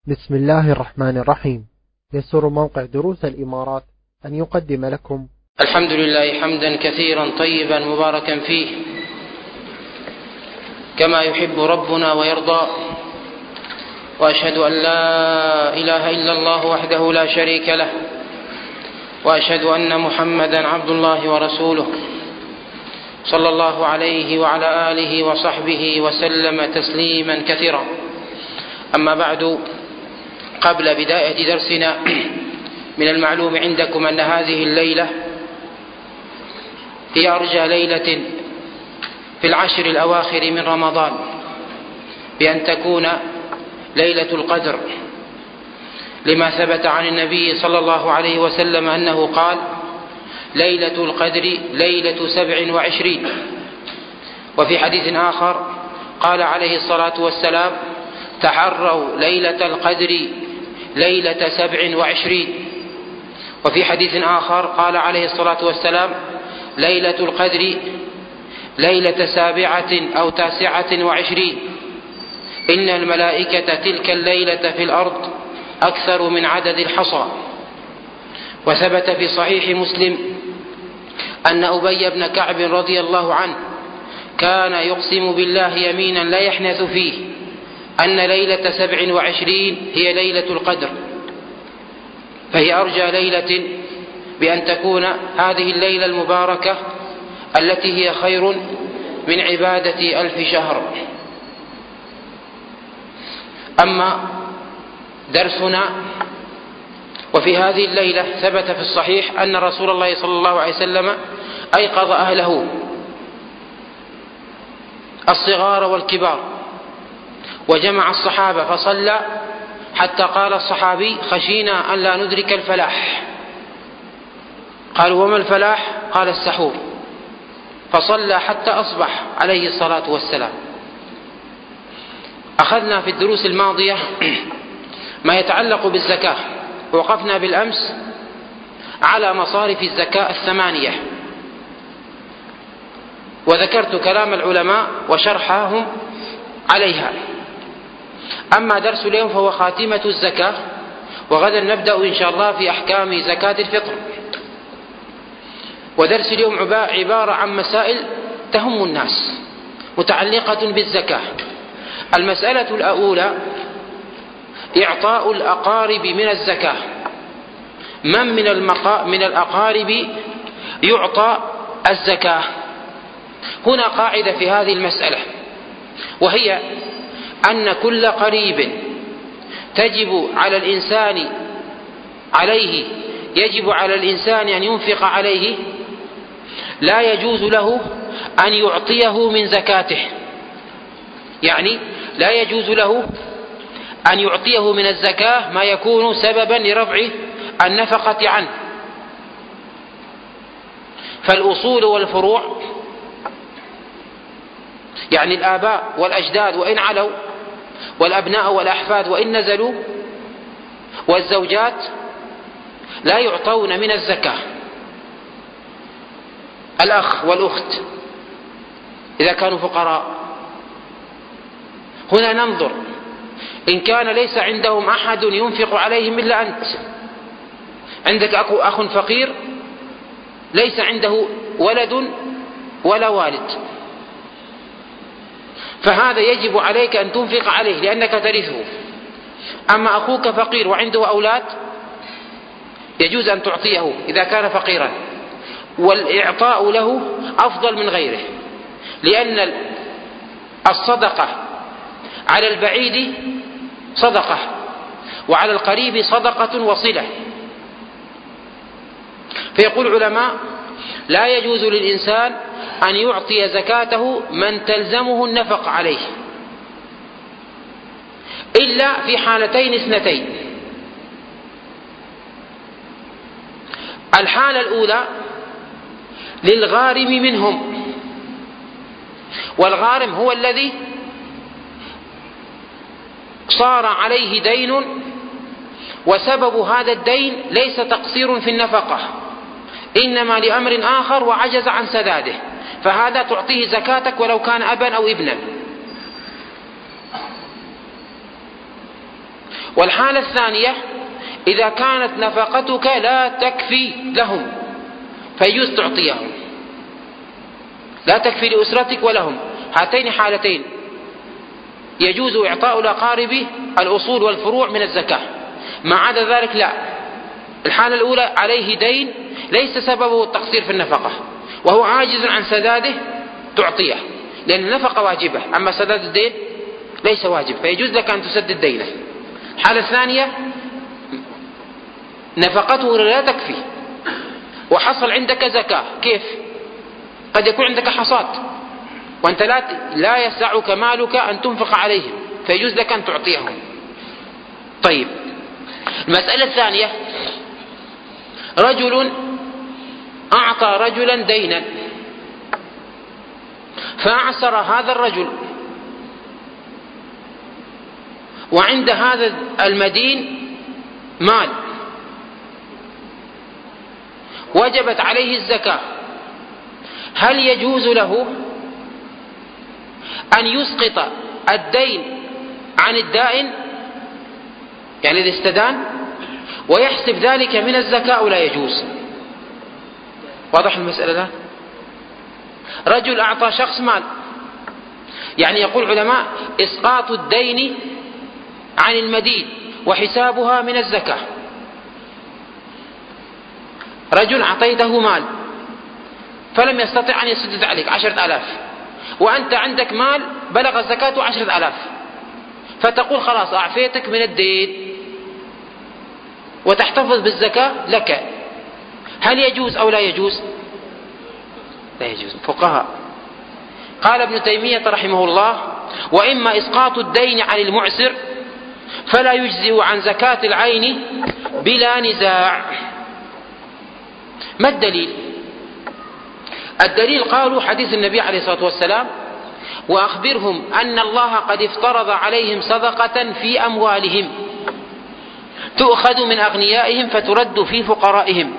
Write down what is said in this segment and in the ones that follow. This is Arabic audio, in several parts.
بسم الله الرحمن الرحيم. يسر موقع دروس الإمارات أن يقدم لكم الحمد لله حمدا كثيرا طيبا مباركا فيه كما يحب ربنا ويرضى، وأشهد أن لا إله إلا الله وحده لا شريك له، وأشهد أن محمدا عبد الله ورسوله صلى الله عليه وعلى آله وصحبه وسلم تسليما كثيرا. أما بعد، قبل بداية درسنا من المعلوم عندكم أن هذه الليلة هي أرجى ليلة في العشر الأواخر من رمضان، بأن تكون ليلة القدر، لما ثبت عن النبي صلى الله عليه وسلم أنه قال: ليلة القدر ليلة 27. وفي حديث آخر قال عليه الصلاة والسلام: تحروا ليلة القدر ليلة 27. وفي حديث آخر قال عليه الصلاة والسلام: ليلة القدر ليلة 7 أو 29. إن الملائكة تلك الليلة في الأرض أكثر من عدد الحصى. وثبت في صحيح مسلم أن أبي بن كعب رضي الله عنه كان يقسم بالله يمينا لا يحنث فيه أن ليلة 27 هي ليلة القدر، فهي أرجى ليلة بأن تكون هذه الليلة المباركة التي هي خير من عبادة 1000 شهر. أما درسنا، وفي هذه الليلة ثبت في الصحيح أن رسول الله صلى الله عليه وسلم أيقظ أهله الصغار والكبار، وجمع الصحابة فصلى، حتى قال الصحابي: خشينا أن لا ندرك الفلاح. قالوا: وما الفلاح؟ قال: السحور. فصلى حتى أصبح عليه الصلاة والسلام. أخذنا في الدروس الماضية ما يتعلق بالزكاة، ووقفنا بالأمس على مصارف الزكاة 8، وذكرت كلام العلماء وشرحهم عليها. أما درس اليوم فهو خاتمة الزكاة، وغدا نبدأ إن شاء الله في أحكام زكاة الفطر. ودرس اليوم عبارة عن مسائل تهم الناس متعلقة بالزكاة. المسألة الأولى: إعطاء الأقارب من الزكاة. من الأقارب يعطى الزكاة؟ هنا قاعدة في هذه المسألة، وهي أن كل قريب يجب على الإنسان أن ينفق عليه، لا يجوز له أن يعطيه من زكاته. يعني لا يجوز له أن يعطيه من الزكاة ما يكون سببا لرفع النفقة عنه. فالأصول والفروع، يعني الآباء والأجداد وإن علوا، والأبناء والأحفاد وإن نزلوا، والزوجات لا يعطون من الزكاة. الأخ والأخت إذا كانوا فقراء، هنا ننظر: إن كان ليس عندهم أحد ينفق عليهم إلا أنت، عندك أخ فقير ليس عنده ولد ولا والد، فهذا يجب عليك أن تنفق عليه لأنك ترثه. أما أخوك فقير وعنده أولاد، يجوز أن تعطيه إذا كان فقيرا، والإعطاء له أفضل من غيره، لأن الصدقة على البعيد صدقة، وعلى القريب صدقة وصلة. فيقول العلماء: لا يجوز للإنسان أن يعطي زكاته من تلزمه النفق عليه إلا في حالتين اثنتين. الحالة الأولى للغارم منهم، والغارم هو الذي صار عليه دين، وسبب هذا الدين ليس تقصير في النفقة، إنما لأمر آخر وعجز عن سداده، فهذا تعطيه زكاتك ولو كان أبا أو ابنا. والحالة الثانية إذا كانت نفقتك لا تكفي لهم فيجوز تعطيهم، لا تكفي لأسرتك ولهم. هاتين حالتين يجوز إعطاء الأقارب الأصول والفروع من الزكاة، ما عدا ذلك لا. الحالة الأولى عليه دين ليس سببه التقصير في النفقة وهو عاجز عن سداده تعطيه، لأن النفقة واجبة، أما سداد الدين ليس واجب فيجوز لك أن تسدد دينه. الحالة الثانية نفقته لا تكفي وحصل عندك زكاة، كيف؟ قد يكون عندك حصاد وأنت لا يسعك مالك أن تنفق عليهم فيجوز لك أن تعطيهم. طيب، المسألة الثانية رجل أعطى رجلا دينا فأعسر هذا الرجل، وعند هذا المدين مال وجبت عليه الزكاة، هل يجوز له أن يسقط الدين عن الدائن، يعني إذا استدان، ويحسب ذلك من الزكاة أو لا يجوز؟ واضح المسألة الآن؟ رجل أعطى شخص مال، يعني يقول علماء إسقاط الدين عن المدين وحسابها من الزكاة. رجل أعطيته مال فلم يستطع أن يسدد عليك 10,000، وأنت عندك مال بلغ زكاته 10,000، فتقول خلاص أعفيتك من الدين وتحتفظ بالزكاة لك، هل يجوز أو لا يجوز؟ لا يجوز. فقهاء قال ابن تيمية رحمه الله: وإما إسقاط الدين عن المعسر فلا يجزئ عن زكاة العين بلا نزاع. ما الدليل؟ الدليل قالوا حديث النبي عليه الصلاة والسلام: وأخبرهم أن الله قد افترض عليهم صدقة في أموالهم تؤخذ من أغنيائهم فترد في فقرائهم.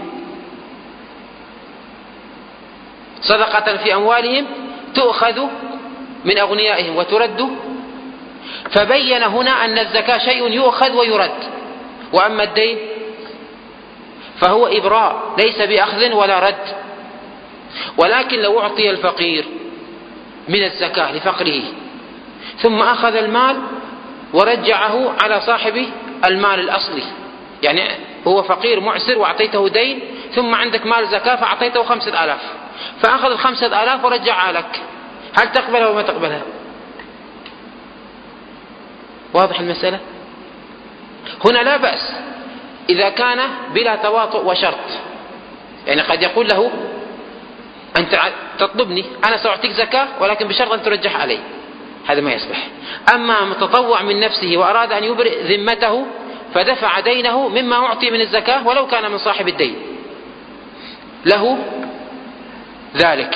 صدقة في أموالهم تؤخذ من أغنيائهم وترد، فبين هنا أن الزكاة شيء يؤخذ ويرد، وأما الدين فهو إبراء ليس بأخذ ولا رد. ولكن لو أعطي الفقير من الزكاة لفقره ثم أخذ المال ورجعه على صاحب المال الأصلي، يعني هو فقير معسر وأعطيته دين ثم عندك مال زكاة فأعطيته 5,000 فأخذ 5,000 ورجعها لك، هل تقبلها وما تقبلها؟ واضح المسألة؟ هنا لا بأس إذا كان بلا تواطؤ وشرط، يعني قد يقول له: أنت تطلبني أنا سأعطيك زكاة ولكن بشرط أن ترجح علي، هذا ما يصلح. أما متطوع من نفسه وأراد أن يبرئ ذمته فدفع دينه مما أعطي من الزكاة ولو كان من صاحب الدين له ذلك.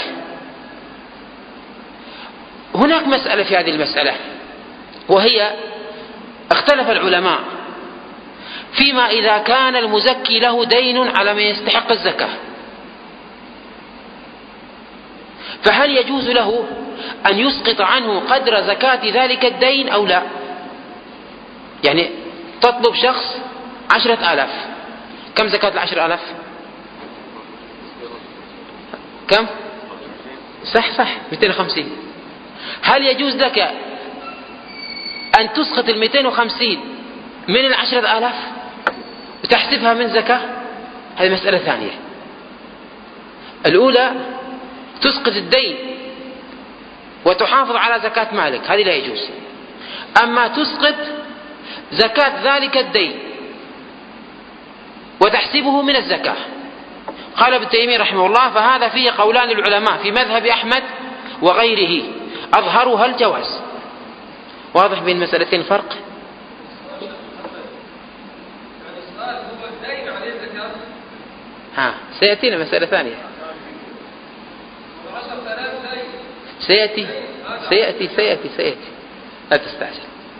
هناك مسألة في هذه المسألة، وهي اختلف العلماء فيما إذا كان المزكي له دين على من يستحق الزكاة، فهل يجوز له أن يسقط عنه قدر زكاة ذلك الدين أو لا؟ يعني تطلب شخص 10,000، كم زكاة 10,000؟ كم؟ صح 250. هل يجوز لك أن تسقط 250 من 10,000 وتحسبها من زكاة؟ هذه مسألة ثانية. الأولى تسقط الدين وتحافظ على زكاة مالك، هذه لا يجوز. أما تسقط زكاة ذلك الدين وتحسبه من الزكاة، قال ابن تيمية رحمه الله: فهذا فيه قولان للعلماء في مذهب أحمد وغيره، أظهرها الجواز. واضح بين المسألتين الفرق؟ سيأتينا مسألة ثانية، سيأتي لا تستعجل.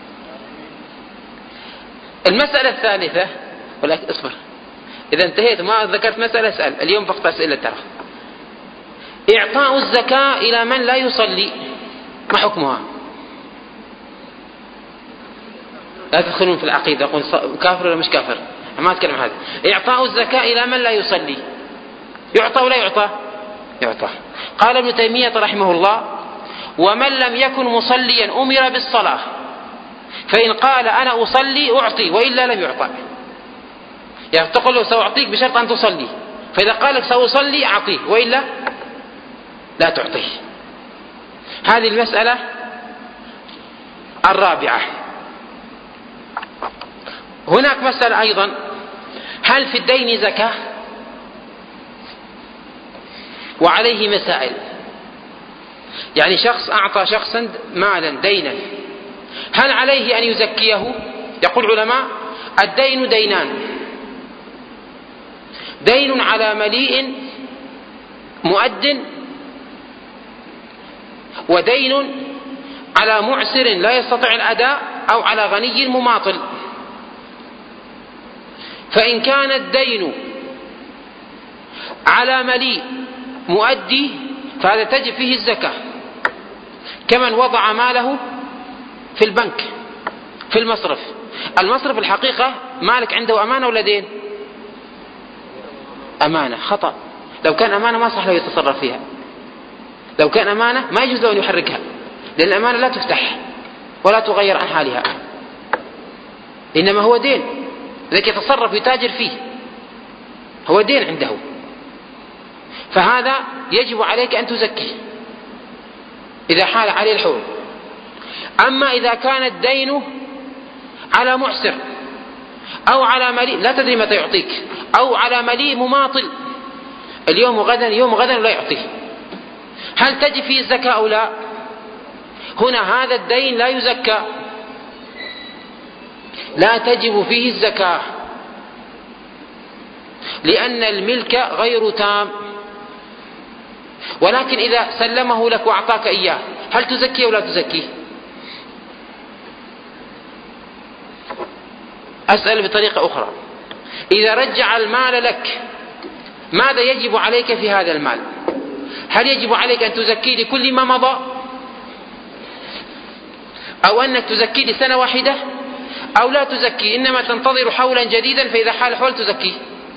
المسألة الثالثة، ولكن اصبر، إذا انتهيت ما ذكرت مسألة اسأل، اليوم فقط أسئلة ترى. إعطاء الزكاة إلى من لا يصلي، ما حكمها؟ لا تدخلون في العقيدة يقول كافر ولا مش كافر، ما أتكلم هذا. إعطاء الزكاة إلى من لا يصلي يعطى ولا يعطى؟ يعطى. قال ابن تيمية رحمه الله: ومن لم يكن مصليا أمر بالصلاة، فإن قال أنا أصلي أعطي وإلا لم يعطى. يعني تقول له سأعطيك بشرط أن تصلي، فإذا قال لك سأصلي أعطيه وإلا لا تعطيه. هذه المسألة الرابعة. هناك مسألة أيضا: هل في الدين زكاة؟ وعليه مسائل. يعني شخص أعطى شخصا مالا دينا، هل عليه أن يزكيه؟ يقول العلماء: الدين دينان: دين على مليء مؤد، ودين على معسر لا يستطيع الأداء، أو على غني مماطل. فإن كان الدين على مليء مؤدي فهذا تجب فيه الزكاة، كمن وضع ماله في البنك في المصرف. المصرف الحقيقة مالك عنده أمانة ولا دين؟ أمانة. خطأ. لو كان أمانة ما صح له يتصرف فيها. لو كان أمانة ما يجوز له أن يحركها، لأن الأمانة لا تفتح ولا تغير عن حالها، إنما هو دين، لذلك يتصرف يتاجر فيه، هو دين عنده، فهذا يجب عليك أن تزكيه إذا حال عليه الحول. أما إذا كان الدين على معسر أو على مليء لا تدري متى يعطيك، أو على مليء مماطل اليوم وغدا يوم غدا لا يعطيه، هل تجب فيه الزكاة أو لا؟ هنا هذا الدين لا يزكى، لا تجب فيه الزكاة، لأن الملك غير تام. ولكن إذا سلمه لك وأعطاك إياه هل تزكي أو لا تزكي؟ أسأل بطريقة أخرى: إذا رجع المال لك ماذا يجب عليك في هذا المال؟ هل يجب عليك أن تزكي لكل ما مضى، أو أنك تزكي لسنة واحدة، أو لا تزكي إنما تنتظر حولا جديدا فإذا حال حول تزكي؟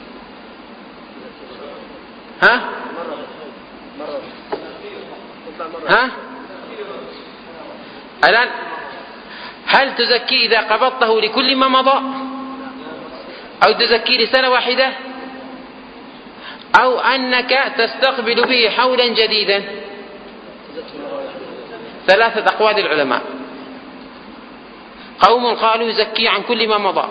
الآن هل تزكي إذا قبضته لكل ما مضى، أو تزكي لسنة واحدة، أو أنك تستقبل به حولا جديدا؟ ثلاثة أقوال العلماء. قوم قالوا يزكي عن كل ما مضى،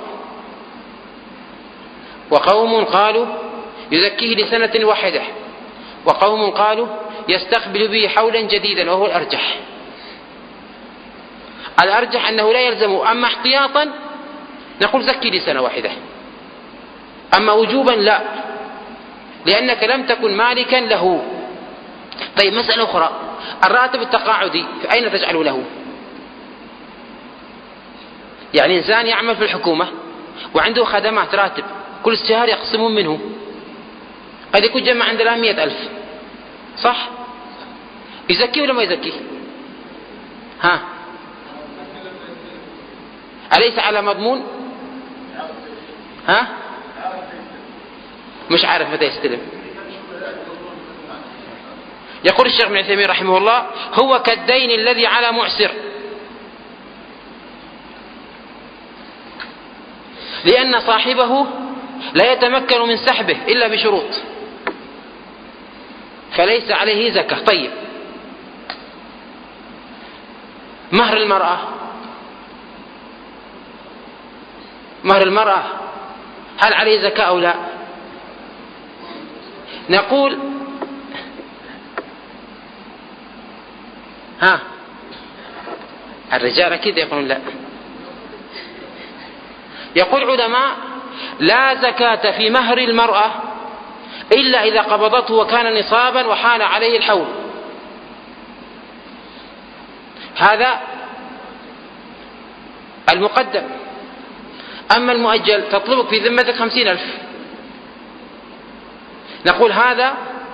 وقوم قالوا يزكيه لسنة واحدة، وقوم قالوا يستقبل به حولا جديدا، وهو الأرجح. الأرجح أنه لا يلزم، أما احتياطا نقول زكي لسنة واحدة، أما وجوبا لا، لأنك لم تكن مالكا له. طيب مسألة أخرى: الراتب التقاعدي فأين تجعل له؟ يعني إنسان يعمل في الحكومة وعنده خدمات راتب كل شهر يقسمون منه، قد يكون جمع عند الآن 100,000، صح؟ يزكي ولا ما يزكي؟ أليس على مضمون؟ مش عارف متى يستلم. يقول الشيخ ابن عثيمين رحمه الله: هو كالدين الذي على معسر، لأن صاحبه لا يتمكن من سحبه إلا بشروط، فليس عليه زكاة. طيب مهر المرأة، مهر المرأة هل عليه زكاة أو لا؟ نقول الرجال أكيد يقولون لا. يقول علماء: لا زكاة في مهر المرأة إلا إذا قبضته وكان نصابا وحال عليه الحول. هذا المقدم. أما المؤجل تطلبك في ذمتك 50,000، نقول هذا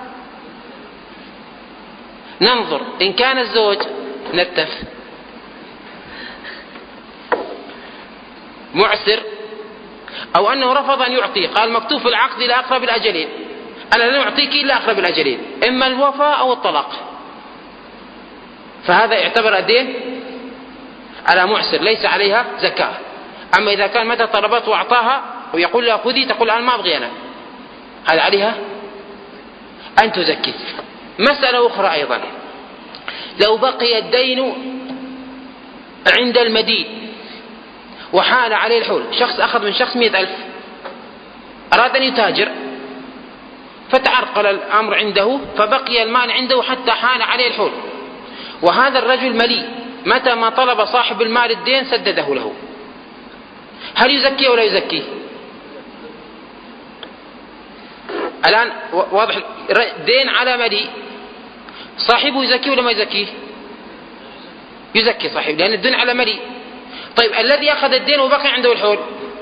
ننظر إن كان الزوج نتف، معسر، أو أنه رفض أن يعطي، قال مكتوب في العقد إلى أقرب الأجلين، أنا لن أعطيك إلا أقرب الأجلين، إما الوفاء أو الطلاق، فهذا يعتبر الدين على معسر ليس عليها زكاة. أما إذا كان متى طلبت وأعطاها ويقول لها خذي، تقول الآن ما أبغي أنا، هذا عليها أن تزكي. مسألة أخرى أيضا، لو بقي الدين عند المدين وحال عليه الحول، شخص أخذ من شخص 100,000، أراد أن يتاجر فتعرقل الأمر عنده فبقي المال عنده حتى حال عليه الحول، وهذا الرجل مليء، متى ما طلب صاحب المال الدين سدده له، هل يزكي ولا يزكي؟ الآن واضح، دين على مليء، صاحبه يزكي ولا ما يزكي؟ يزكي صاحبه، لأن الدين على مليء. طيب الذي أخذ الدين وبقي عنده الحول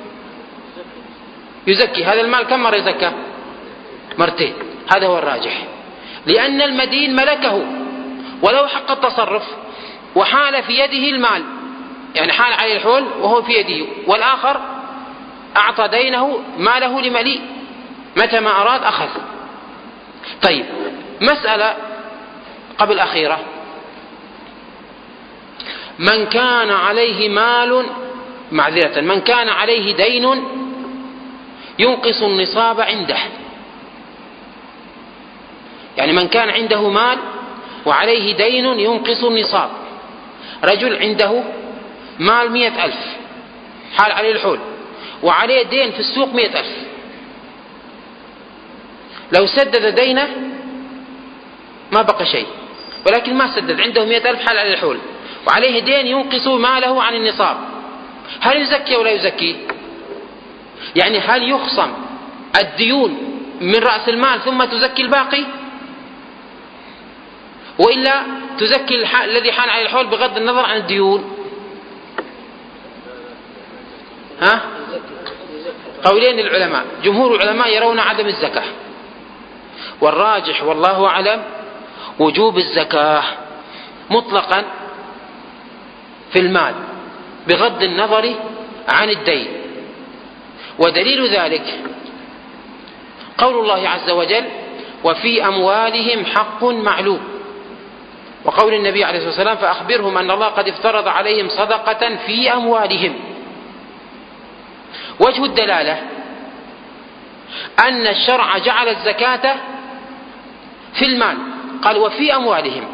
يزكي، هذا المال كم مرة يزكى؟ مرتين، هذا هو الراجح، لأن المدين ملكه وله حق التصرف، وحال في يده المال، يعني حال عليه الحول وهو في يده، والآخر أعطى دينه ماله لمليء، متى ما أراد أخذ. طيب مسألة قبل أخيرة، من كان عليه مال، معذرة، من كان عليه دين ينقص النصاب عنده، يعني من كان عنده مال وعليه دين ينقص النصاب، رجل عنده مال 100,000 حال عليه الحول وعليه دين في السوق 100,000، لو سدد دينه ما بقى شيء، ولكن ما سدد، عنده 100,000 حال عليه الحول وعليه دين ينقص ماله عن النصاب، هل يزكي ولا يزكي؟ يعني هل يخصم الديون من رأس المال ثم تزكي الباقي، وإلا تزكي الذي حال عليه الحول بغض النظر عن الديون؟ قولين للعلماء، جمهور العلماء يرون عدم الزكاة، والراجح والله أعلم وجوب الزكاة مطلقا في المال بغض النظر عن الدين. ودليل ذلك قول الله عز وجل: وفي أموالهم حق معلوم، وقول النبي عليه الصلاة والسلام: فأخبرهم أن الله قد افترض عليهم صدقة في أموالهم. وجه الدلالة أن الشرع جعل الزكاة في المال، قال وفي أموالهم،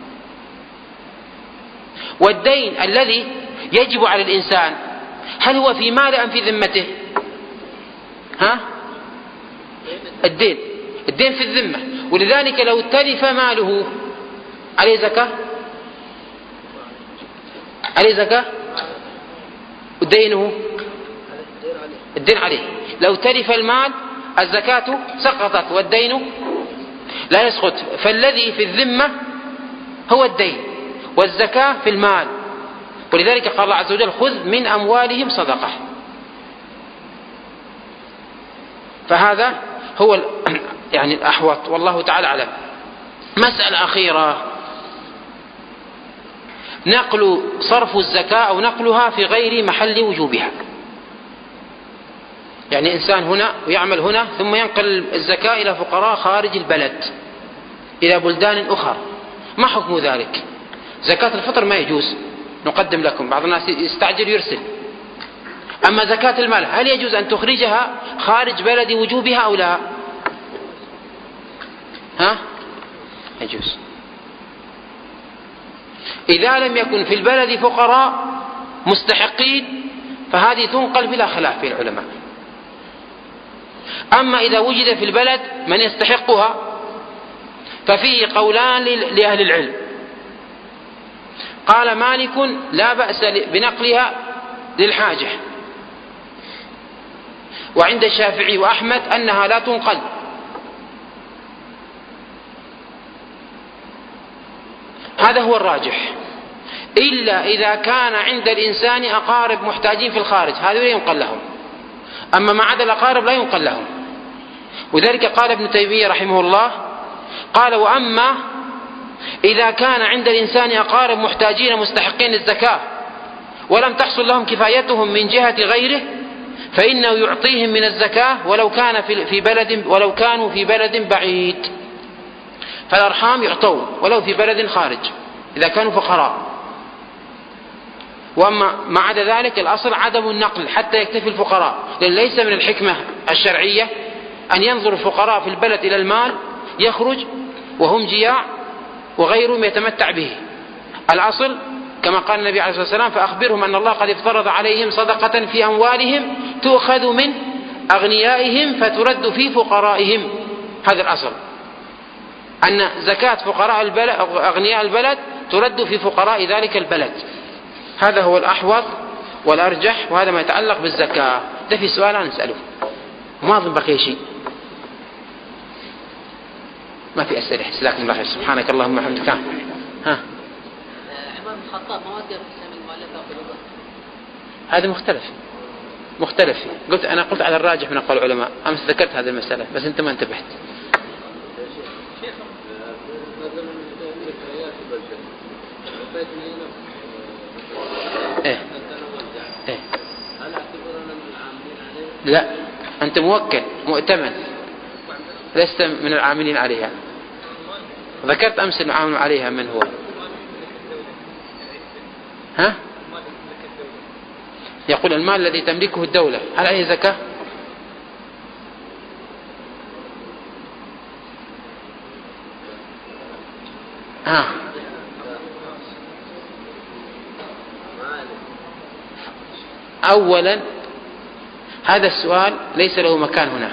والدين الذي يجب على الإنسان هل هو في مال أم في ذمته؟ الدين في الذمة، ولذلك لو تلف ماله عليه زكاة؟ عليه زكاة؟ ودينه؟ الدين عليه. لو تلف المال الزكاة سقطت والدين لا يسقط، فالذي في الذمة هو الدين والزكاة في المال، ولذلك قال الله عز وجل: خذ من أموالهم صدقة. فهذا هو يعني الأحوط، والله تعالى أعلم. مسألة أخيرة، نقل صرف الزكاة أو نقلها في غير محل وجوبها، يعني إنسان هنا ويعمل هنا ثم ينقل الزكاة إلى فقراء خارج البلد إلى بلدان أخرى، ما حكم ذلك؟ زكاة الفطر ما يجوز، نقدم لكم، بعض الناس يستعجل يرسل. أما زكاة المال هل يجوز أن تخرجها خارج بلد وجوبها أو لا؟ يجوز. إذا لم يكن في البلد فقراء مستحقين فهذه تنقل بلا خلاف في العلماء. أما إذا وجد في البلد من يستحقها ففيه قولان لأهل العلم. قال مالك: لا بأس بنقلها للحاجة، وعند الشافعي وأحمد أنها لا تنقل. هذا هو الراجح، إلا إذا كان عند الإنسان أقارب محتاجين في الخارج، هذا لا ينقل لهم، أما ما عدا الأقارب لا ينقل لهم. وذلك قال ابن تيمية رحمه الله، قال: وأما إذا كان عند الإنسان أقارب محتاجين مستحقين الزكاة ولم تحصل لهم كفايتهم من جهة غيره فإنه يعطيهم من الزكاة ولو كانوا في بلد بعيد. فالأرحام يعطون ولو في بلد خارج إذا كانوا فقراء. وأما ما عدا ذلك الأصل عدم النقل حتى يكتفي الفقراء، لأن ليس من الحكمة الشرعية أن ينظر الفقراء في البلد إلى المال يخرج وهم جياع وغيرهم يتمتع به. الأصل كما قال النبي عليه الصلاة والسلام: فأخبرهم أن الله قد افترض عليهم صدقة في أموالهم تؤخذ من أغنيائهم فترد في فقرائهم. هذا الأصل، أن زكاة فقراء البلد أو أغنياء البلد ترد في فقراء ذلك البلد. هذا هو الأحوط والأرجح، وهذا ما يتعلق بالزكاة. ده في سؤال أنا نسأله، ما أظن بقي شيء. ما في أسئلة. جزاكم الله خير. سبحانك اللهم وبحمدك. ها عمر بن الخطاب ما وجه في المؤلفة قلوبه. هذا مختلف فيه. أنا قلت على الراجح من أقوال العلماء. أمس ذكرت هذه المسألة بس أنت ما انتبهت. إيه. لا، أنت موكل مؤتمن، لست من العاملين عليها. ذكرت أمس العامل عليها من هو. ها؟ يقول المال الذي تملكه الدولة هل عليه زكاة؟ أولا هذا السؤال ليس له مكان هنا،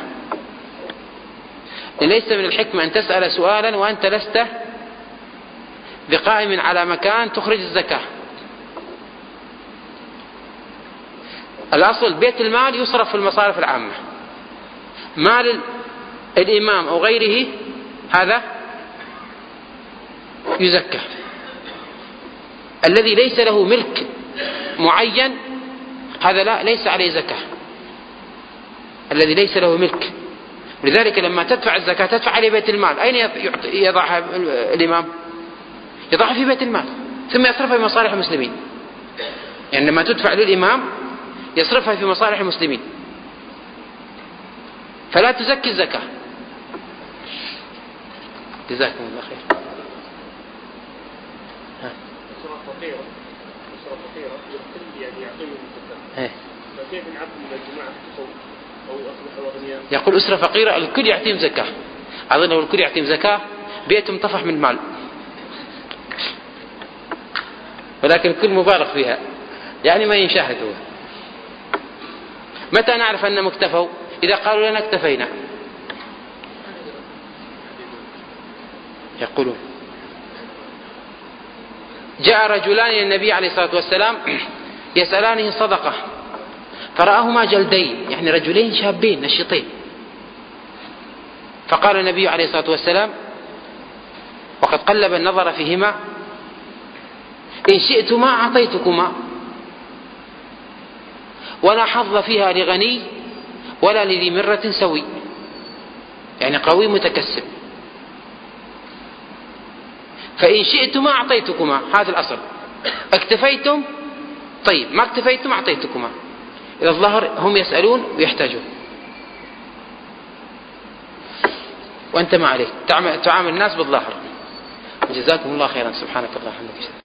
ليس من الحكمة أن تسأل سؤالا وأنت لست بقائم على مكان تخرج الزكاة. الأصل بيت المال يصرف في المصارف العامة. مال الإمام أو غيره هذا يزكى. الذي ليس له ملك معين هذا ليس عليه زكاة. الذي ليس له ملك، ولذلك لما تدفع الزكاة تدفع عليه بيت المال. أين يضعها الإمام؟ يضعها في بيت المال ثم يصرفها في مصالح المسلمين. يعني لما تدفع للإمام يصرفها في مصالح المسلمين، فلا تزكي الزكاة. جزاكم الله خير. فكيف نعبد الجماعة أو أصبحوا أغنياء؟ يقول أسرة فقيرة الكل يعطيهم زكاة. أظن لو الكل يعطيهم زكاة بيتهم طفح من المال، ولكن الكل مبالغ فيها، يعني ما ينشاهدوا. متى نعرف أنهم اكتفوا؟ إذا قالوا لنا اكتفينا. يقولون جاء رجلان إلى النبي عليه الصلاة والسلام يسألانه صدقة، فرآهما جلدين، يعني رجلين شابين نشيطين. فقال النبي عليه الصلاة والسلام وقد قلب النظر فيهما: إن شئتما أعطيتكما، ولا حظ فيها لغني ولا لذي مرة سوي، يعني قوي متكسب. فإن شئتما أعطيتكما، هذا الأصل. اكتفيتم طيب، ما اكتفيتم أعطيتكما. إذا الظهر هم يسألون ويحتاجون، وأنت ما عليك تعامل الناس بالظاهر. جزاكم الله خيرا. سبحانك اللهم وبحمدك.